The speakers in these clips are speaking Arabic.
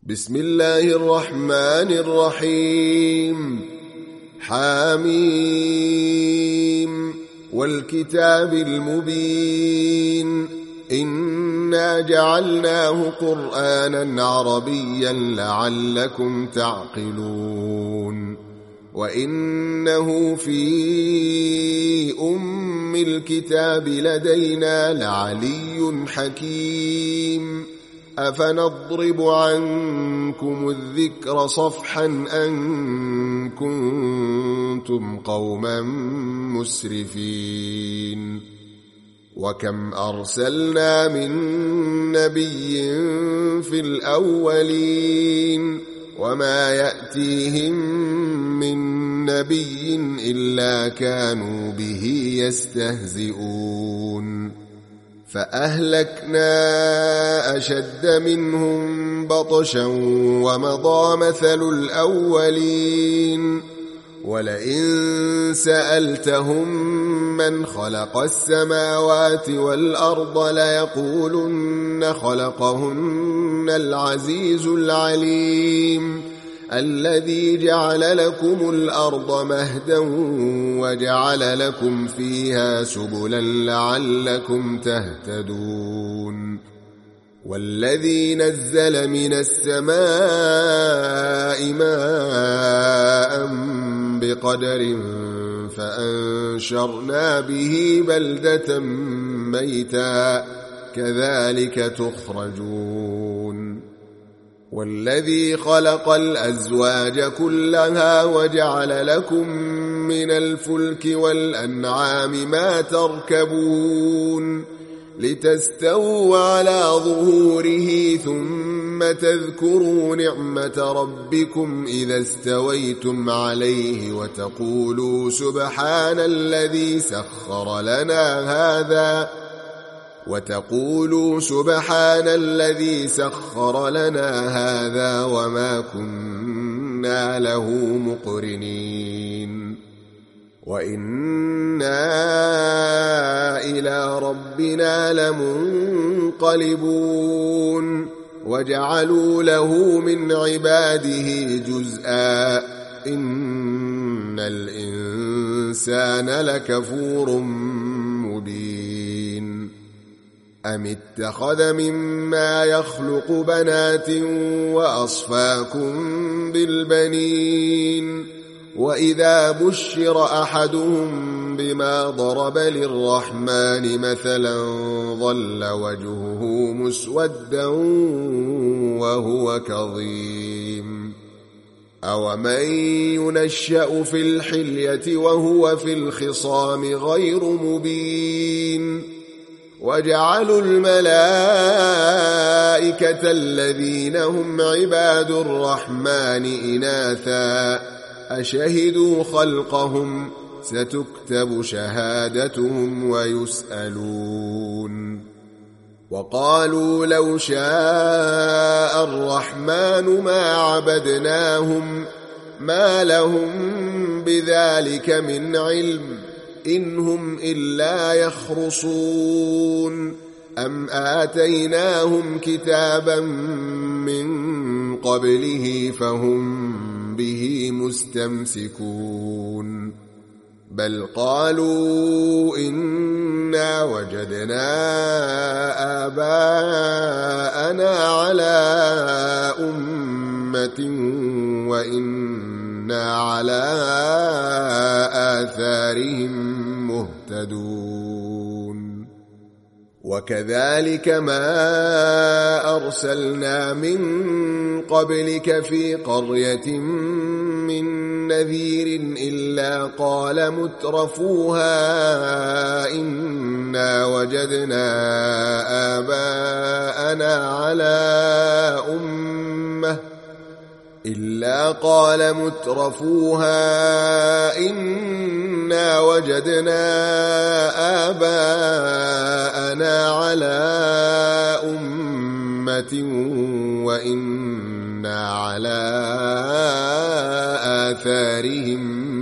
بسم الله الرحمن الرحيم. حاميم والكتاب المبين إنا جعلناه قرآنا عربيا لعلكم تعقلون وإنه في أم الكتاب لدينا لعلي حكيم أفنضرب عنكم الذكر صفحا أن كنتم قوما مسرفين وكم أرسلنا من نبي في الأولين وما يأتيهم من نبي إلا كانوا به يستهزئون فأهلكنا أشد منهم بطشا ومضى مثل الأولين ولئن سألتهم من خلق السماوات والأرض ليقولن خلقهن العزيز العليم الذي جعل لكم الأرض مهدا وجعل لكم فيها سبلا لعلكم تهتدون والذي نزل من السماء ماء بقدر فأنشرنا به بلدة ميتا كذلك تخرجون والذي خلق الأزواج كلها وجعل لكم من الفلك والأنعام ما تركبون لتستووا على ظهوره ثم تذكروا نعمة ربكم إذا استويتم عليه وتقولوا سبحان الذي سخر لنا هذا وما كنا له مقرنين وإنا إلى ربنا لمنقلبون وجعلوا له من عباده جزءا إن الإنسان لكفور مبين أم اتخذ مما يخلق بنات وأصفاكم بالبنين وإذا بشر أحدهم بما ضرب للرحمن مثلا ظل وجهه مسودا وهو كظيم أومن ينشأ في الحلية وهو في الخصام غير مبين وجعلوا الملائكة الذين هم عباد الرحمن إناثا أشهدوا خلقهم ستكتب شهادتهم ويسألون وقالوا لو شاء الرحمن ما عبدناهم ما لهم بذلك من علم إن هم إلا يخرصون أم آتيناهم كتابا من قبله فهم به مستمسكون بل قالوا إنا وجدنا آباءنا على أمة وإنا على آثارهم مهتدون وكذلك ما أرسلنا من قبلك في قرية من نذير إلا قال مترفوها إنا وجدنا آباءنا على أمة وإنا على آثارهم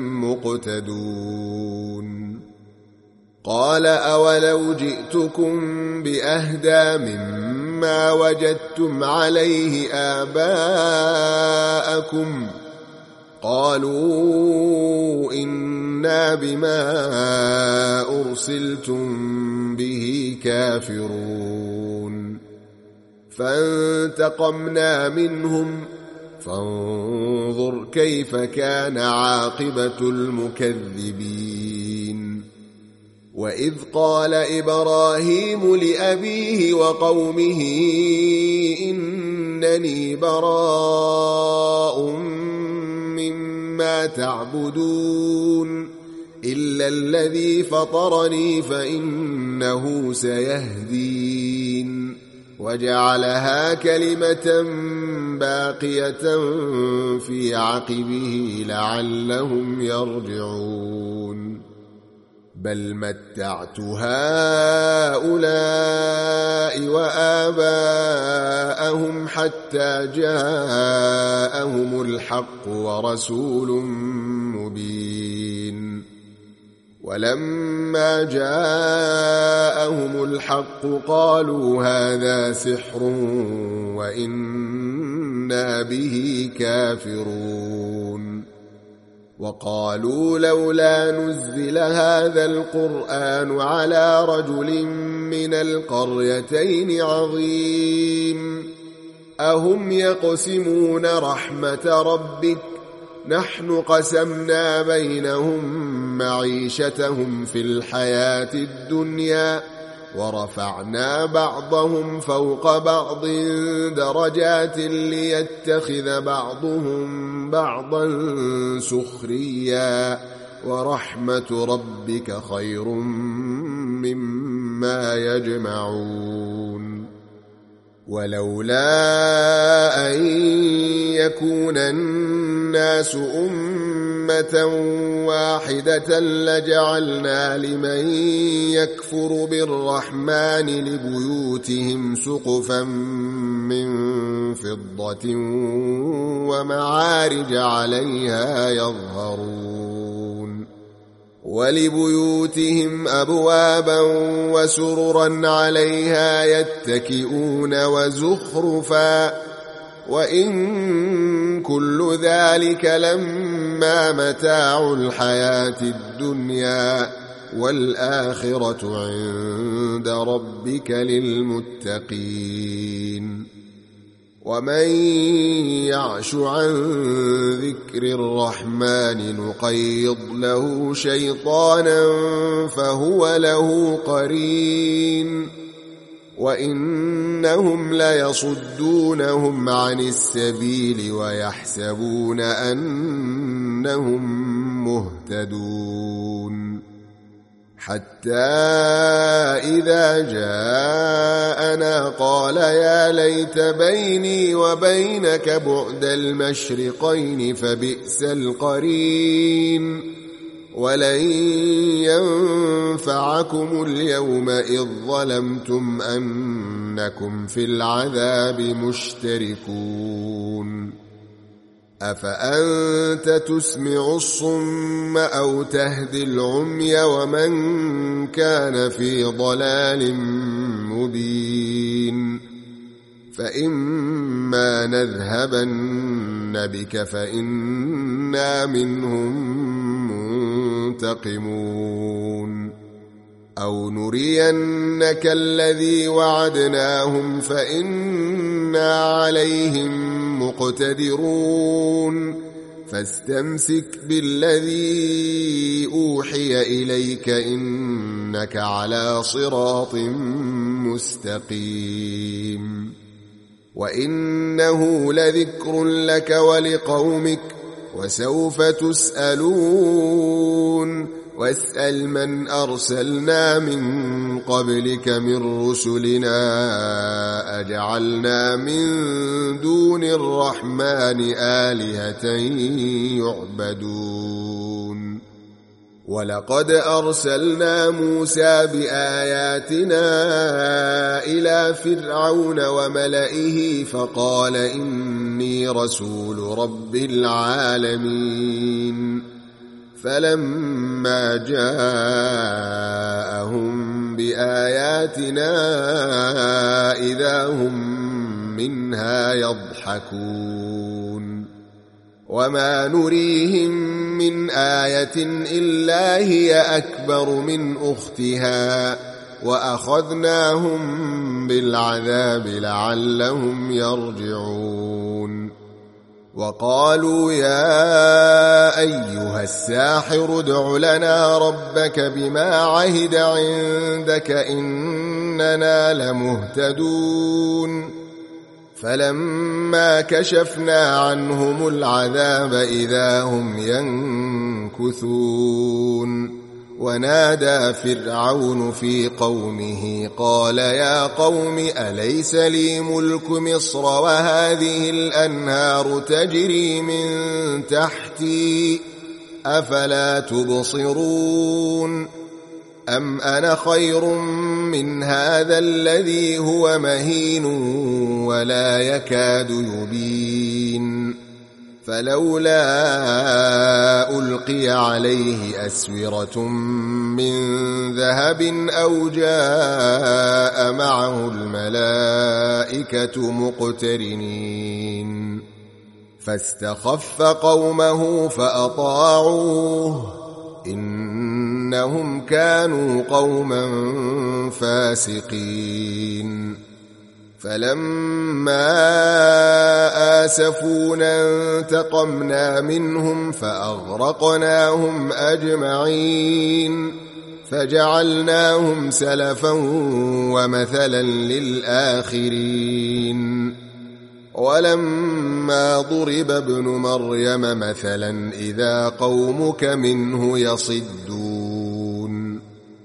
مقتدون قال أولو جئتكم بأهدى مما مما وجدتم عليه آباءكم قالوا إنا بما أرسلتم به كافرون فانتقمنا منهم فانظر كيف كان عاقبة المكذبين وإذ قال إبراهيم لأبيه وقومه إنني براء مما تعبدون إلا الذي فطرني فإنه سيهدين وجعلها كلمة باقية في عقبه لعلهم يرجعون بل متعت هؤلاء وآباءهم حتى جاءهم الحق ورسول مبين ولما جاءهم الحق قالوا هذا سحر وإنا به كافرون وقالوا لولا نزل هذا القرآن على رجل من القريتين عظيم أهم يقسمون رحمة ربك نحن قسمنا بينهم معيشتهم في الحياة الدنيا ورفعنا بعضهم فوق بعض درجات ليتخذ بعضهم بعضا سخريا ورحمة ربك خير مما يجمعون ولولا أن يكون الناس أمة واحدة لجعلنا لمن يكفر بالرحمن لبيوتهم سقفا من فضة ومعارج عليها يظهرون ولبيوتهم أبوابا وسررا عليها يتكئون وزخرفا وإن كل ذلك لما متاع الحياة الدنيا والآخرة عند ربك للمتقين ومن يعش عن ذكر الرحمن نقيض له شيطانا فهو له قرين وإنهم ليصدونهم عن السبيل ويحسبون أنهم مهتدون حتى إذا جاءنا قال يا ليت بيني وبينك بعد المشرقين فبئس القرين ولن ينفعكم اليوم إذ ظلمتم أنكم في العذاب مشتركون أفأنت تسمع الصم أو تهدي العمي ومن كان في ضلال مبين فإما نذهبن بك فإنا منهم منتقمون أو نرينك الذي وعدناهم فإنا عليهم مقتدرون فاستمسك بالذي أوحي إليك إنك على صراط مستقيم وإنه لذكر لك ولقومك وسوف تسألون واسأل من أرسلنا من قبلك من رسلنا أجعلنا من دون الرحمن آلهة يعبدون ولقد أرسلنا موسى بآياتنا إلى فرعون وملئه فقال إني رسول رب العالمين فلما جاءهم بآياتنا إذا هم منها يضحكون وما نريهم من آية إلا هي أكبر من أختها وأخذناهم بالعذاب لعلهم يرجعون وقالوا يا أيها الساحر ادع لنا ربك بما عهد عندك إننا لمهتدون فلما كشفنا عنهم العذاب إذا هم ينكثون ونادى فرعون في قومه قال يا قوم أليس لي ملك مصر وهذه الأنهار تجري من تحتي أفلا تبصرون أم أنا خير من هذا الذي هو مهين ولا يكاد يبين فلولا ألقي عليه أسورة من ذهب أو جاء معه الملائكة مقترنين فاستخف قومه فأطاعوه إنهم كانوا قوما فاسقين فلما آسفونا انتقمنا منهم فأغرقناهم أجمعين فجعلناهم سلفا ومثلا للآخرين ولما ضرب ابن مريم مثلا إذا قومك منه يصدون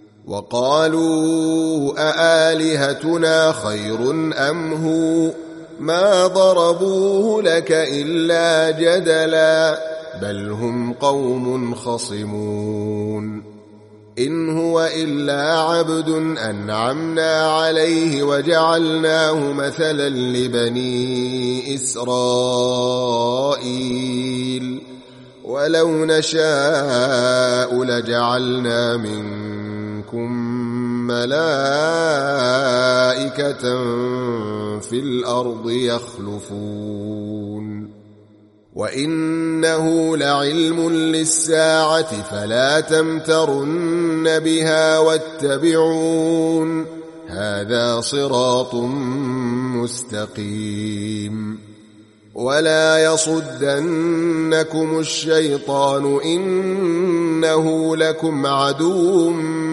وقالوا أآلهتنا خير أم هو ما ضربوه لك إلا جدلا بل هم قوم خصمون إن هو إلا عبد أنعمنا عليه وجعلناه مثلا لبني إسرائيل ولو نشاء لجعلنا منكم ملائكة في الأرض يخلفون وإنه لعلم للساعة فلا تمترن بها واتبعون هذا صراط مستقيم ولا يصدنكم الشيطان إنه لكم عدو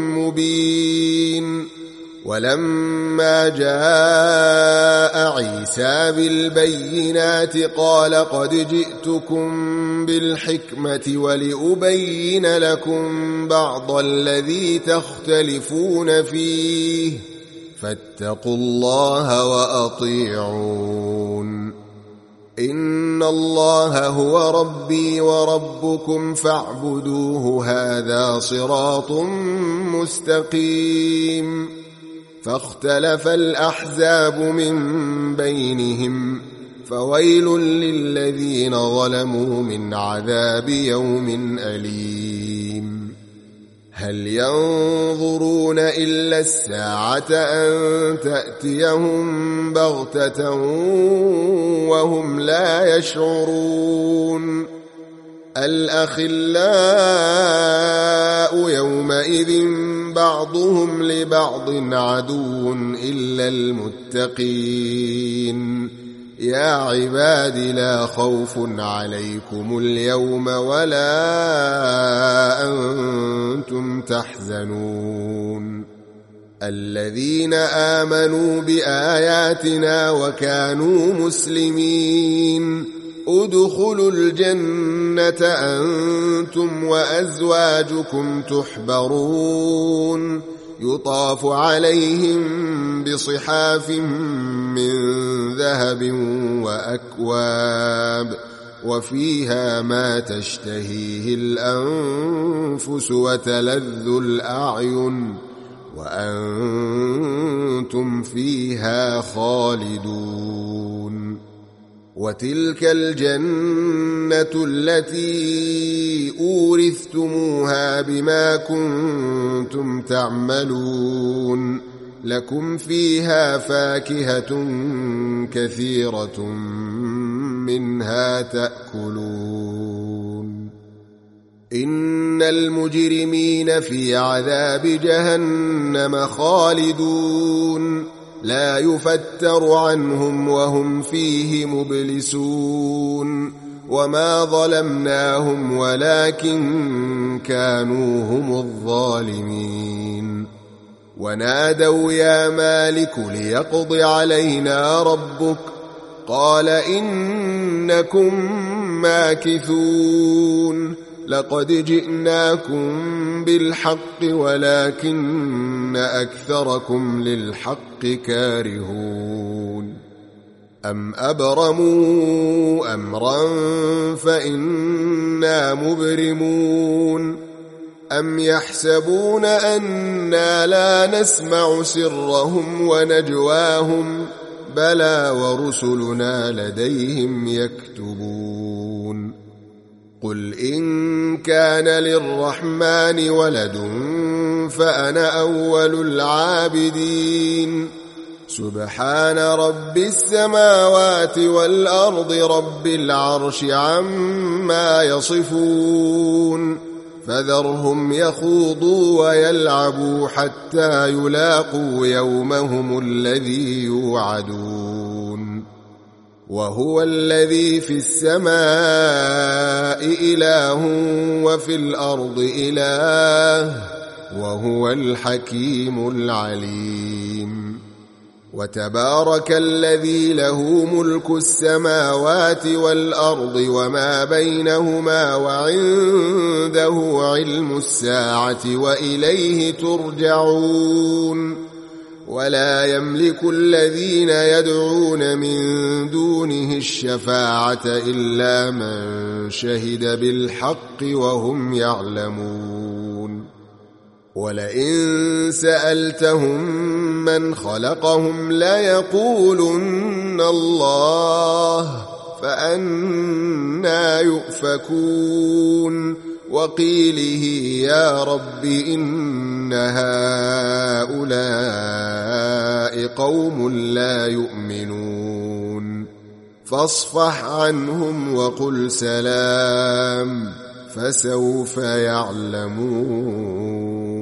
مبين ولما جاء عيسى بالبينات قال قد جئتكم بالحكمة ولأبين لكم بعض الذي تختلفون فيه فاتقوا الله وأطيعون إن الله هو ربي وربكم فاعبدوه هذا صراط مستقيم فاختلف الأحزاب من بينهم فويل للذين ظلموا من عذاب يوم أليم هل ينظرون إلا الساعة أن تأتيهم بغتة وهم لا يشعرون الأخلاء يومئذ بعضهم لبعض عدو إلا المتقين يا عباد لا خوف عليكم اليوم ولا أنتم تحزنون الذين آمنوا بآياتنا وكانوا مسلمين ادخلوا الجنة أنتم وأزواجكم تحبرون يطاف عليهم بصحاف من ذهب وأكواب وفيها ما تشتهيه الأنفس وتلذ الأعين وأنتم فيها خالدون وتلك الجنة التي أورثتموها بما كنتم تعملون لكم فيها فاكهة كثيرة منها تأكلون إن المجرمين في عذاب جهنم خالدون لا يفتر عنهم وهم فيه مبلسون وما ظلمناهم ولكن كانوا هم الظالمين ونادوا يا مالك ليقض علينا ربك قال إنكم ماكثون لقد جئناكم بالحق ولكن أكثركم للحق كارهون أم أبرموا أمرا فإنا مبرمون أم يحسبون أنا لا نسمع سرهم ونجواهم بلى ورسلنا لديهم يكتبون قل إن كان للرحمن ولد فأنا أول العابدين سبحان رب السماوات والأرض رب العرش عما يصفون فذرهم يخوضوا ويلعبوا حتى يلاقوا يومهم الذي يوعدون وهو الذي في السماء إله وفي الأرض إله وهو الحكيم العليم وتبارك الذي له ملك السماوات والأرض وما بينهما وعنده علم الساعة وإليه ترجعون ولا يملك الذين يدعون من دونه الشفاعة إلا من شهد بالحق وهم يعلمون ولئن سألتهم من خلقهم ليقولن الله فأنى يؤفكون وقيله يا رب إن هؤلاء قوم لا يؤمنون فاصفح عنهم وقل سلام فسوف يعلمون